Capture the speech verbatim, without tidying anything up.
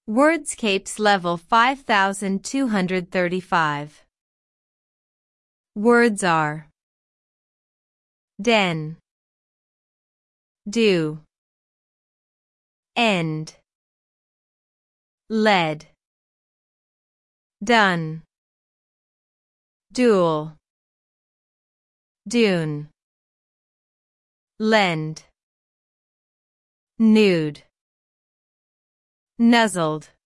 Wordscapes level five thousand two hundred thirty-five. Words are den, do, end, lead, done, dual, dune, lend, nude, nuzzled.